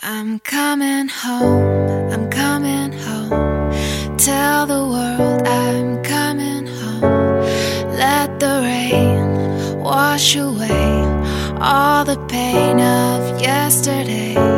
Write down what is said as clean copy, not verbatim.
I'm coming home, I'm coming home. Tell the world I'm coming home. Let the rain wash away all the pain of yesterday.